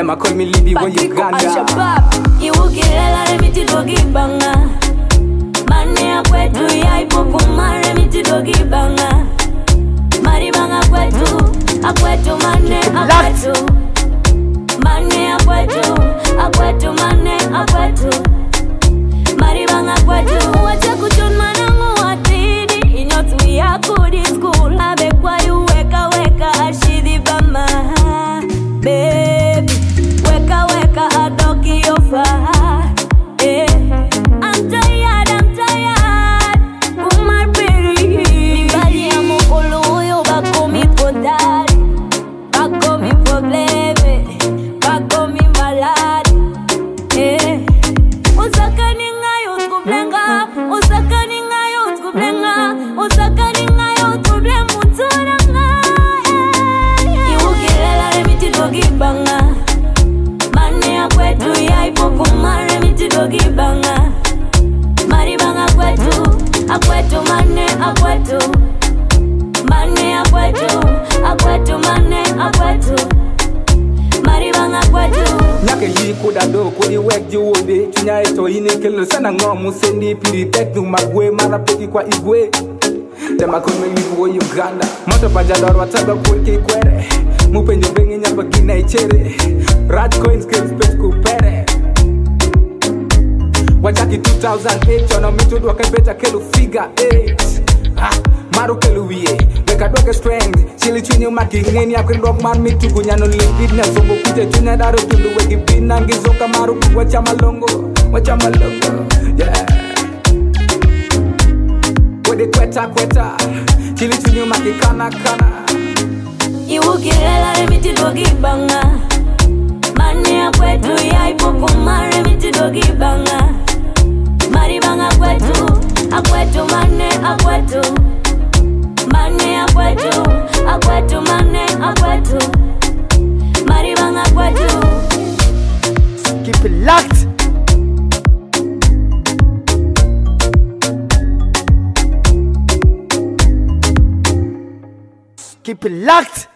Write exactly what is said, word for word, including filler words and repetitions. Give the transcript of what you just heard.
Them a call me Libby when Uganda. Iwukirela remiti dogi banga. Mane akwetu ya ipokuma remiti dogi banga. Mari banga kwetu, akwetu mane akwetu. Mane akwetu, akwetu mane akwetu. Mari banga kwetu, wacha kuchunma nangu watidi. Inyotu ya kudi school, abe kwa yu weka weka ashidi bama. Baby, weka weka adoki yofa. Eh, I'm tired, I'm tired. Kumar peri. Nimbali ya mokolo yo bako mi podari. Bako mi probleme. Bako mi maladi. Eh, usaka ningayo tukublenga. Usaka ningayo tukublenga. Usaka ningayo tukublenga. Mutura nga. Iwukirela remiti dogi banga. Mane akwetu ya ipokuma remiti dogi banga. Mari banga kwetu, akwetu mane akwetu. Mane akwetu, akwetu mane akwetu. Mari banga kwetu. Nyake yi kuda do kudi wek jiwode. Chunya eto ine kelo sana ngomu sendi pili teknu magwe mara peki kwa igwe. Them a call me Libby when Uganda. Moto pajador wataga kurki kwere. Mupenjo bengi nyapa gina ichere. Raj coins kids pet kupere. Wajaki two thousand eight Chona mitu dwake beta kelu figure eight. Ah, maru kelu wiye. Weka dwake strength. Chili chini umaki ngeni ya kwenye rock man mitu kunyano limpid. Na songo kute chunya daru tundu weki bina. Ngizoka maru wacha malongo. Wacha malongo. Yeah. Wede kweta kweta. Chili chini umaki kana kana. Iwukirela remiti dogi banga. Mane akwetu ya ipokuma remiti dogi banga. Mari banga kwetu, akwetu mane akwetu. Mane akwetu, akwetu mane akwetu. Mari banga kwetu. Keep it locked. Keep it locked.